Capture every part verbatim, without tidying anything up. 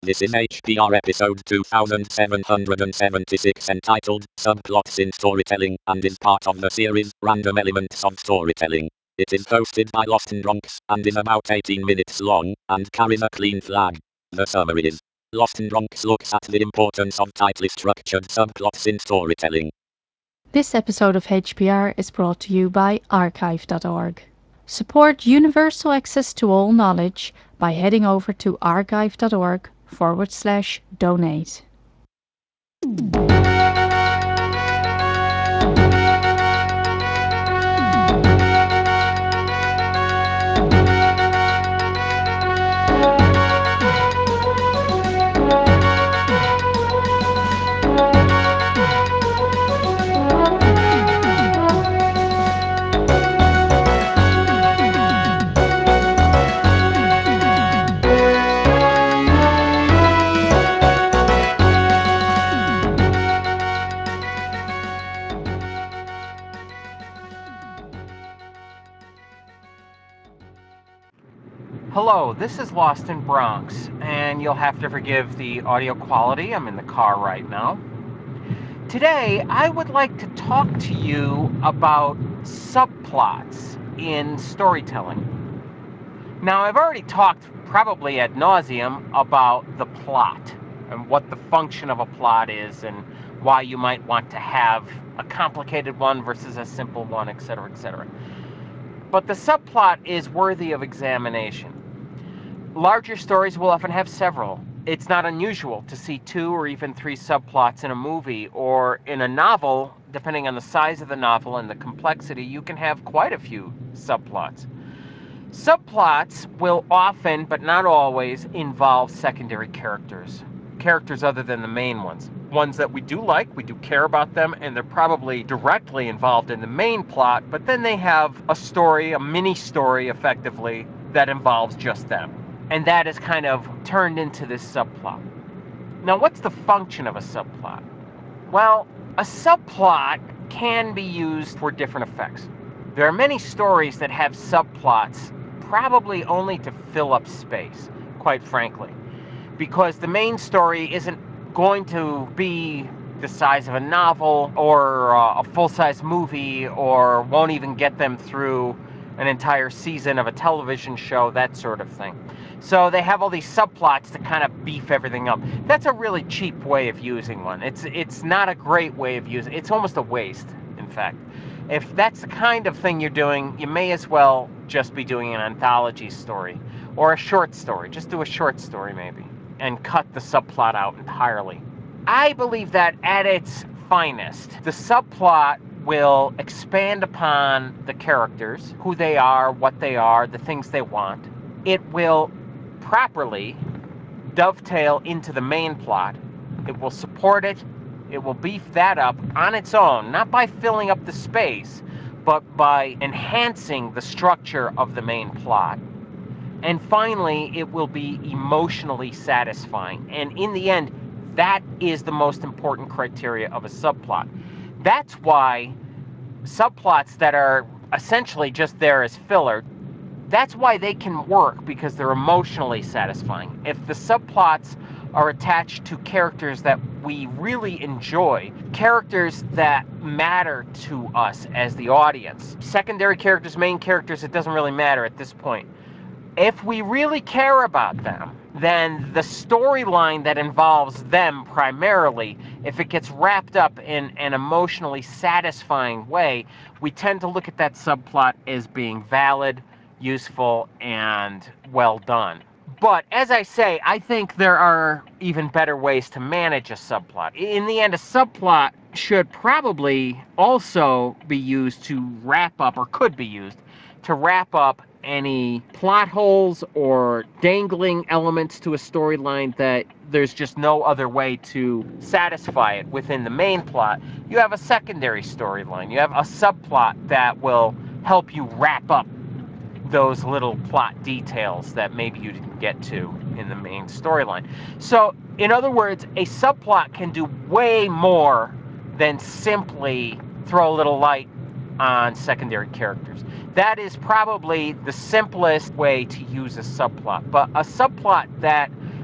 This is H P R episode two thousand seven hundred seventy-six entitled Subplots in Storytelling and is part of the series Random Elements of Storytelling. It is hosted by Lost in Bronx and is about eighteen minutes long and carries a clean flag. The summary is: Lost in Bronx looks at the importance of tightly structured subplots in storytelling. This episode of H P R is brought to you by archive dot org. Support universal access to all knowledge by heading over to archive dot org forward slash donate. Hello, this is Lost in Bronx, and you'll have to forgive the audio quality. I'm in the car right now. Today, I would like to talk to you about subplots in storytelling. Now, I've already talked probably ad nauseum about the plot and what the function of a plot is and why you might want to have a complicated one versus a simple one, et cetera, et cetera. But the subplot is worthy of examination. Larger stories will often have several. It's not unusual to see two or even three subplots in a movie, or in a novel, depending on the size of the novel and the complexity, you can have quite a few subplots. Subplots will often, but not always, involve secondary characters. Characters other than the main ones. Ones that we do like, we do care about them, and they're probably directly involved in the main plot, but then they have a story, a mini story, effectively, that involves just them. And that is kind of turned into this subplot. Now, what's the function of a subplot? Well, a subplot can be used for different effects. There are many stories that have subplots, probably only to fill up space, quite frankly, because the main story isn't going to be the size of a novel or uh, a full-size movie, or won't even get them through an entire season of a television show, that sort of thing. So they have all these subplots to kind of beef everything up. That's a really cheap way of using one. It's it's not a great way of using it. It's almost a waste, in fact. If that's the kind of thing you're doing, you may as well just be doing an anthology story or a short story. Just do a short story maybe and cut the subplot out entirely. I believe that at its finest, the subplot will expand upon the characters, who they are, what they are, the things they want. It will properly dovetail into the main plot. It will support it. It will beef that up on its own, not by filling up the space, but by enhancing the structure of the main plot. And finally, it will be emotionally satisfying. And in the end, that is the most important criteria of a subplot. That's why subplots that are essentially just there as filler, that's why they can work, because they're emotionally satisfying. If the subplots are attached to characters that we really enjoy, characters that matter to us as the audience, secondary characters, main characters, it doesn't really matter at this point. If we really care about them, then the storyline that involves them primarily, if it gets wrapped up in an emotionally satisfying way, we tend to look at that subplot as being valid, useful, and well done. But as I say, I think there are even better ways to manage a subplot. In the end, a subplot should probably also be used to wrap up, or could be used to wrap up any plot holes or dangling elements to a storyline that there's just no other way to satisfy it within the main plot. You have a secondary storyline. You have a subplot that will help you wrap up those little plot details that maybe you didn't get to in the main storyline. So, in other words, a subplot can do way more than simply throw a little light on secondary characters. That is probably the simplest way to use a subplot. But a subplot that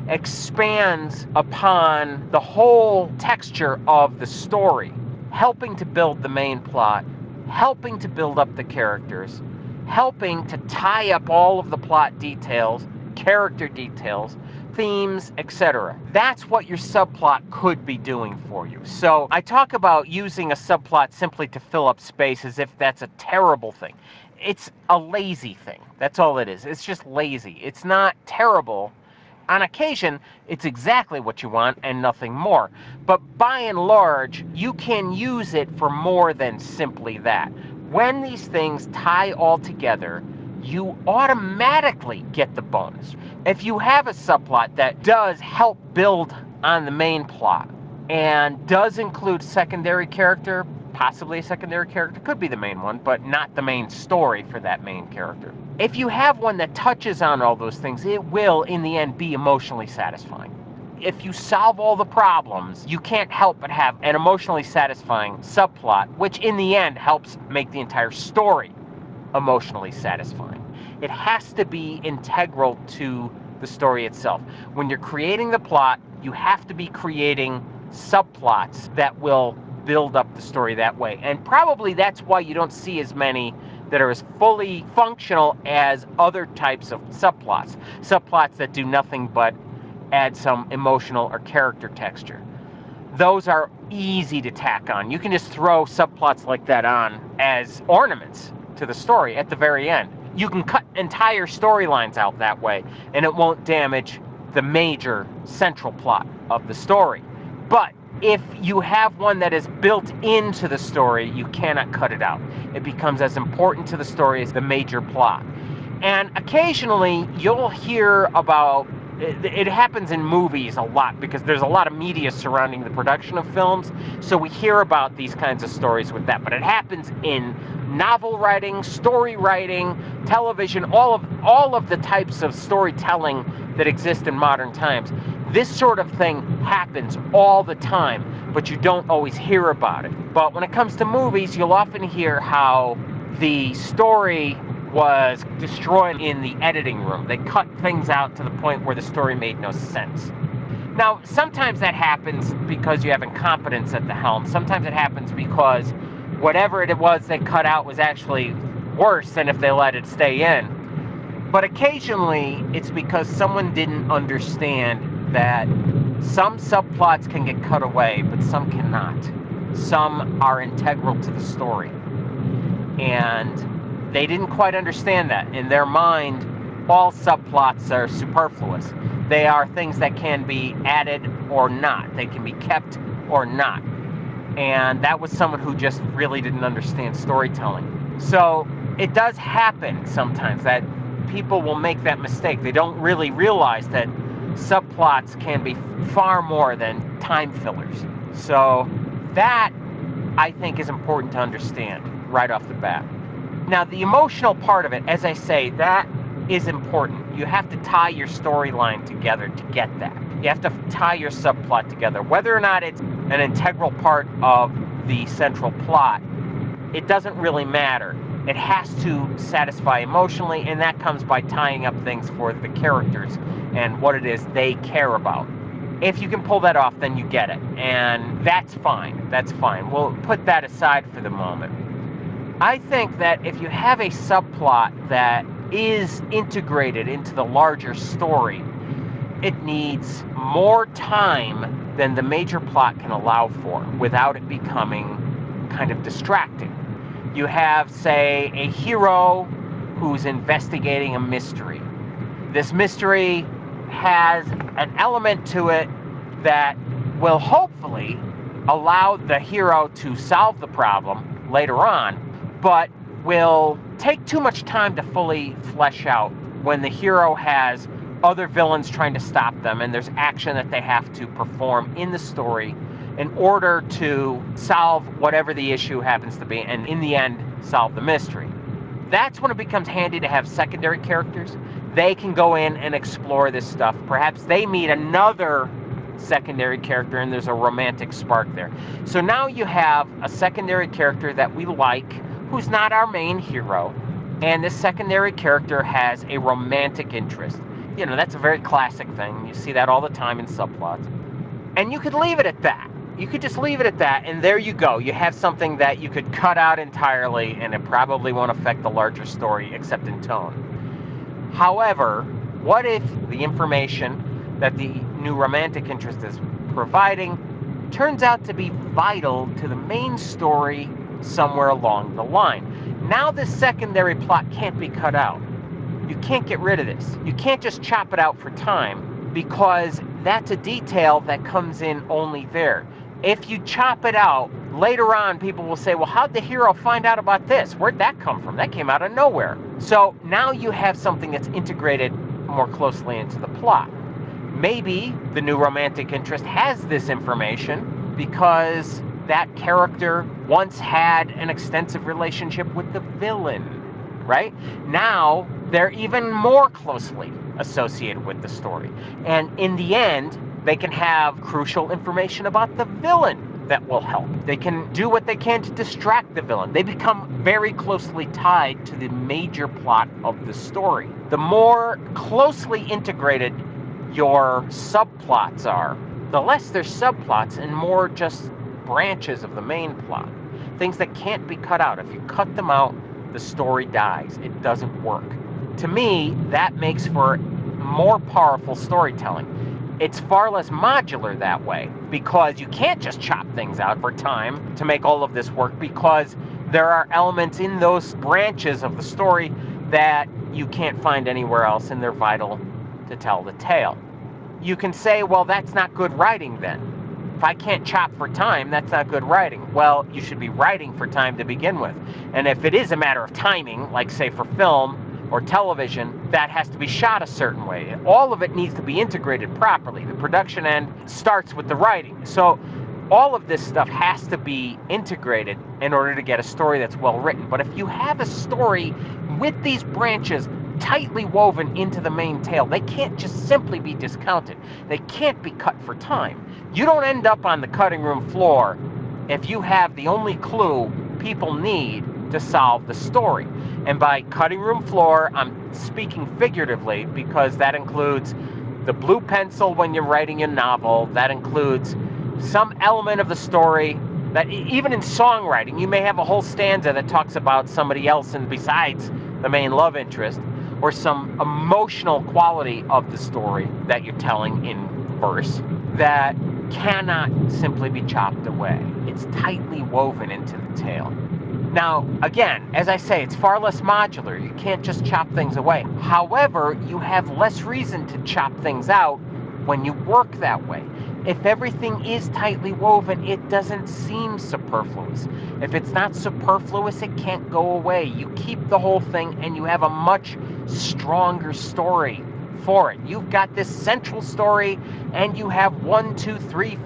expands upon the whole texture of the story, helping to build the main plot, helping to build up the characters, helping to tie up all of the plot details, character details, themes, et cetera. That's what your subplot could be doing for you. So I talk about using a subplot simply to fill up space as if that's a terrible thing. It's a lazy thing. That's all it is. It's just lazy. It's not terrible. On occasion, it's exactly what you want and nothing more. But by and large, you can use it for more than simply that. When these things tie all together, you automatically get the bonus. If you have a subplot that does help build on the main plot and does include secondary character, possibly a secondary character, could be the main one, but not the main story for that main character. If you have one that touches on all those things, it will, in the end, be emotionally satisfying. If you solve all the problems, you can't help but have an emotionally satisfying subplot, which in the end helps make the entire story emotionally satisfying. It has to be integral to the story itself. When you're creating the plot, you have to be creating subplots that will build up the story that way. And probably that's why you don't see as many that are as fully functional as other types of subplots. Subplots that do nothing but add some emotional or character texture. Those are easy to tack on. You can just throw subplots like that on as ornaments to the story at the very end. You can cut entire storylines out that way, and it won't damage the major central plot of the story. But if you have one that is built into the story, you cannot cut it out. It becomes as important to the story as the major plot. And occasionally, you'll hear about, it, it happens in movies a lot because there's a lot of media surrounding the production of films, so we hear about these kinds of stories with that. But it happens in novel writing, story writing, television, all of all of the types of storytelling that exist in modern times. This sort of thing happens all the time, but you don't always hear about it. But when it comes to movies, you'll often hear how the story was destroyed in the editing room. They cut things out to the point where the story made no sense. Now, sometimes that happens because you have incompetence at the helm. Sometimes it happens because whatever it was they cut out was actually worse than if they let it stay in. But occasionally, it's because someone didn't understand that some subplots can get cut away, but some cannot. Some are integral to the story. And they didn't quite understand that. In their mind, all subplots are superfluous. They are things that can be added or not. They can be kept or not. And that was someone who just really didn't understand storytelling. So it does happen sometimes that people will make that mistake. They don't really realize that subplots can be far more than time fillers. So that, I think, is important to understand right off the bat. Now, the emotional part of it, as I say, that is important. You have to tie your storyline together to get that. You have to tie your subplot together. Whether or not it's an integral part of the central plot, it doesn't really matter. It has to satisfy emotionally, and that comes by tying up things for the characters and what it is they care about. If you can pull that off, then you get it, and that's fine. That's fine. We'll put that aside for the moment. I think that if you have a subplot that is integrated into the larger story, it needs more time than the major plot can allow for without it becoming kind of distracting. You have, say, a hero who's investigating a mystery. This mystery has an element to it that will hopefully allow the hero to solve the problem later on, but will take too much time to fully flesh out when the hero has other villains trying to stop them and there's action that they have to perform in the story in order to solve whatever the issue happens to be and in the end solve the mystery. That's when it becomes handy to have secondary characters. They can go in and explore this stuff. Perhaps they meet another secondary character and there's a romantic spark there. So now you have a secondary character that we like who's not our main hero, and this secondary character has a romantic interest. You know, that's a very classic thing. You see that all the time in subplots. And you could leave it at that. You could just leave it at that, and there you go. You have something that you could cut out entirely, and it probably won't affect the larger story, except in tone. However, what if the information that the new romantic interest is providing turns out to be vital to the main story somewhere along the line? Now this secondary plot can't be cut out. You can't get rid of this. You can't just chop it out for time, because that's a detail that comes in only there. If you chop it out, later on people will say, well, how'd the hero find out about this? Where'd that come from? That came out of nowhere. So now you have something that's integrated more closely into the plot. Maybe the new romantic interest has this information because that character once had an extensive relationship with the villain. Right? Now, they're even more closely associated with the story. And in the end, they can have crucial information about the villain that will help. They can do what they can to distract the villain. They become very closely tied to the major plot of the story. The more closely integrated your subplots are, the less they're subplots and more just branches of the main plot. Things that can't be cut out. If you cut them out, the story dies. It doesn't work. To me, that makes for more powerful storytelling. It's far less modular that way, because you can't just chop things out for time to make all of this work, because there are elements in those branches of the story that you can't find anywhere else, and they're vital to tell the tale. You can say, well, that's not good writing then. If I can't chop for time, that's not good writing. Well, you should be writing for time to begin with. And if it is a matter of timing, like say for film or television, that has to be shot a certain way. All of it needs to be integrated properly. The production end starts with the writing. So all of this stuff has to be integrated in order to get a story that's well written. But if you have a story with these branches tightly woven into the main tale, they can't just simply be discounted. They can't be cut for time. You don't end up on the cutting room floor if you have the only clue people need to solve the story. And by cutting room floor, I'm speaking figuratively, because that includes the blue pencil when you're writing a novel. That includes some element of the story that even in songwriting, you may have a whole stanza that talks about somebody else and besides the main love interest, or some emotional quality of the story that you're telling in verse that cannot simply be chopped away. It's tightly woven into the tale. Now, again, as I say, it's far less modular. You can't just chop things away. However, you have less reason to chop things out when you work that way. If everything is tightly woven, it doesn't seem superfluous. If it's not superfluous, it can't go away. You keep the whole thing and you have a much stronger story for it. You've got this central story and you have one, two, three,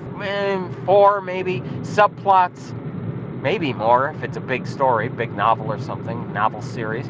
four maybe subplots, maybe more if it's a big story, big novel or something, novel series.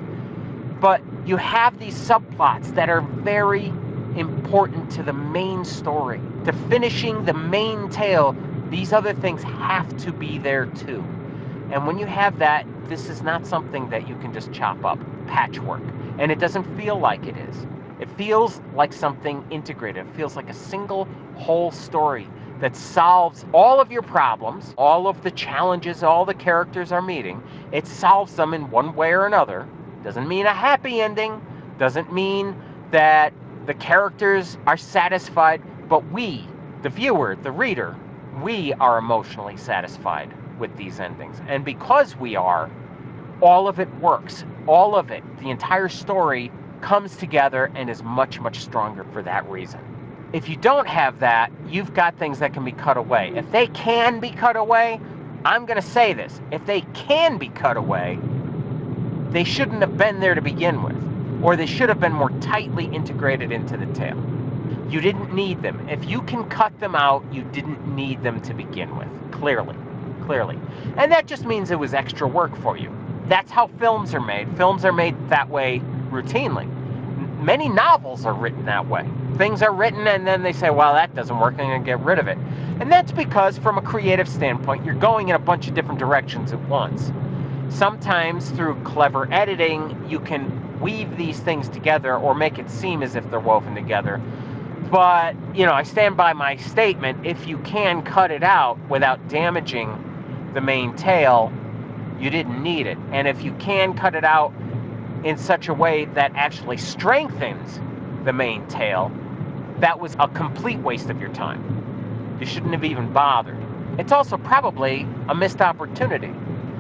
But you have these subplots that are very important to the main story. To finishing the main tale, these other things have to be there too. And when you have that, this is not something that you can just chop up, patchwork. And it doesn't feel like it is. It feels like something integrated. It feels like a single whole story that solves all of your problems, all of the challenges all the characters are meeting. It solves them in one way or another. Doesn't mean a happy ending. Doesn't mean that the characters are satisfied, but we, the viewer, the reader, we are emotionally satisfied with these endings. And because we are, all of it works. All of it, the entire story, comes together and is much, much stronger for that reason. If you don't have that, you've got things that can be cut away. If they can be cut away, I'm going to say this. If they can be cut away, they shouldn't have been there to begin with. Or they should have been more tightly integrated into the tale. You didn't need them. If you can cut them out, you didn't need them to begin with. Clearly. Clearly. And that just means it was extra work for you. That's how films are made. Films are made that way routinely. Many novels are written that way. Things are written and then they say, well, that doesn't work, I'm going to get rid of it. And that's because from a creative standpoint, you're going in a bunch of different directions at once. Sometimes through clever editing, you can weave these things together or make it seem as if they're woven together. But, you know, I stand by my statement. If you can cut it out without damaging the main tale, you didn't need it. And if you can cut it out in such a way that actually strengthens the main tale, that was a complete waste of your time. You shouldn't have even bothered. It's also probably a missed opportunity.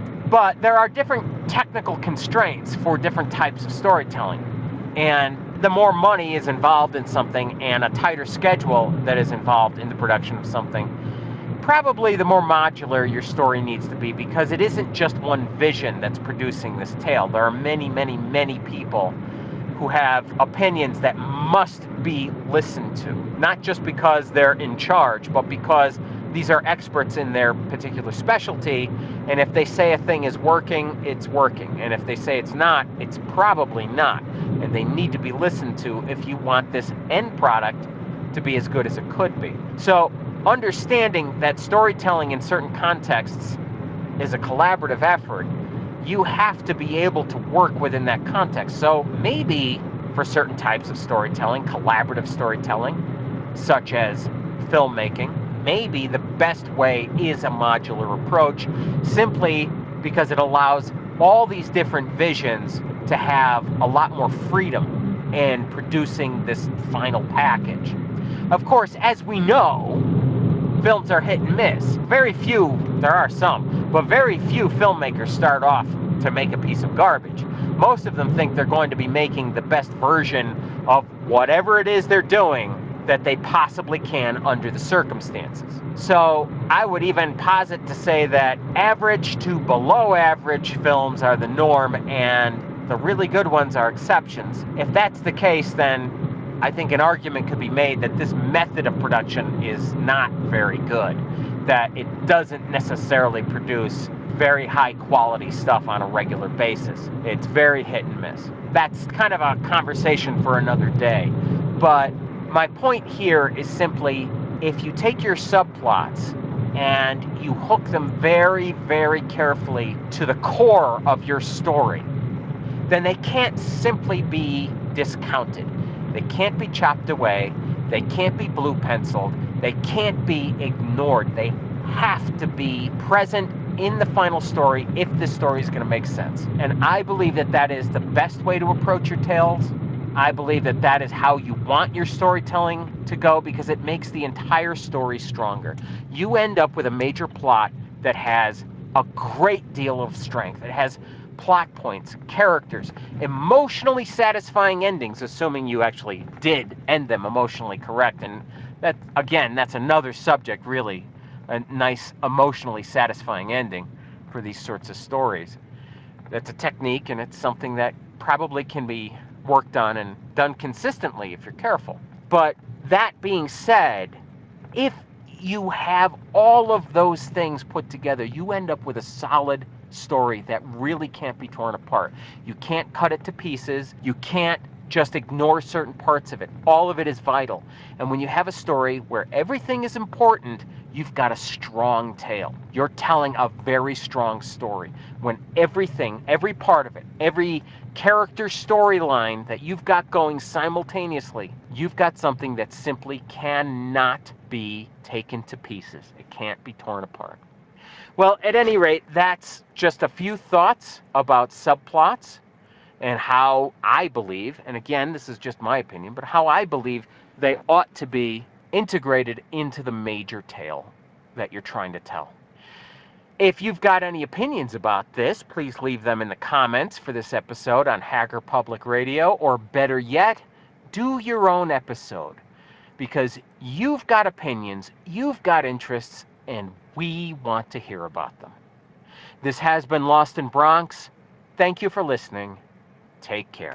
But there are different technical constraints for different types of storytelling. And the more money is involved in something and a tighter schedule that is involved in the production of something, probably the more modular your story needs to be, because it isn't just one vision that's producing this tale. There are many, many, many people who have opinions that must be listened to, not just because they're in charge, but because these are experts in their particular specialty, and if they say a thing is working, it's working, and if they say it's not, it's probably not, and they need to be listened to if you want this end product to be as good as it could be. So understanding that storytelling in certain contexts is a collaborative effort, you have to be able to work within that context. So maybe for certain types of storytelling, collaborative storytelling, such as filmmaking, maybe the best way is a modular approach, simply because it allows all these different visions to have a lot more freedom in producing this final package. Of course, as we know, films are hit and miss. Very few, there are some, but very few filmmakers start off to make a piece of garbage. Most of them think they're going to be making the best version of whatever it is they're doing that they possibly can under the circumstances. So I would even posit to say that average to below average films are the norm and the really good ones are exceptions. If that's the case, then I think an argument could be made that this method of production is not very good, that it doesn't necessarily produce very high quality stuff on a regular basis. It's very hit and miss. That's kind of a conversation for another day. But my point here is simply, if you take your subplots and you hook them very, very carefully to the core of your story, then they can't simply be discounted. They can't be chopped away. They can't be blue penciled. They can't be ignored. They have to be present in the final story if this story is going to make sense. And I believe that that is the best way to approach your tales. I believe that that is how you want your storytelling to go, because it makes the entire story stronger. You end up with a major plot that has a great deal of strength. It has plot points, characters, emotionally satisfying endings, assuming you actually did end them emotionally correct. And that, again, that's another subject, really, a nice emotionally satisfying ending for these sorts of stories. That's a technique, and it's something that probably can be worked on and done consistently if you're careful. But that being said, if you have all of those things put together, you end up with a solid story that really can't be torn apart. You can't cut it to pieces. You can't just ignore certain parts of it. All of it is vital. And when you have a story where everything is important, you've got a strong tale. You're telling a very strong story. When everything, every part of it, every character storyline that you've got going simultaneously, you've got something that simply cannot be taken to pieces. It can't be torn apart. Well, at any rate, that's just a few thoughts about subplots and how I believe, and again, this is just my opinion, but how I believe they ought to be integrated into the major tale that you're trying to tell. If you've got any opinions about this, please leave them in the comments for this episode on Hacker Public Radio, or better yet, do your own episode, because you've got opinions, you've got interests, and we want to hear about them. This has been Lost in Bronx. Thank you for listening. Take care.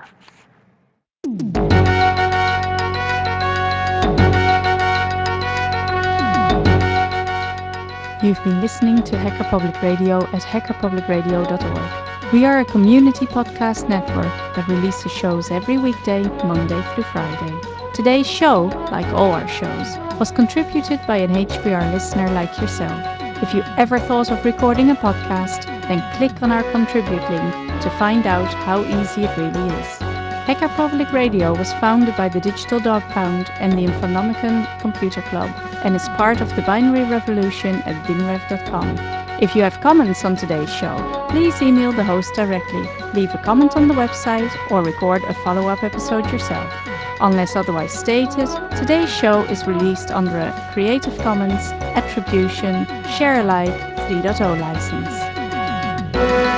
You've been listening to Hacker Public Radio at hacker public radio dot org. We are a community podcast network that releases shows every weekday, Monday through Friday. Today's show, like all our shows, was contributed by an H P R listener like yourself. If you ever thought of recording a podcast, then click on our contribute link to find out how easy it really is. Hacker Public Radio was founded by the Digital Dog Pound and the Infonomicon Computer Club and is part of the Binary Revolution at binrev dot com. If you have comments on today's show, please email the host directly, leave a comment on the website, or record a follow-up episode yourself. Unless otherwise stated, today's show is released under a Creative Commons Attribution Share Alike three point oh license.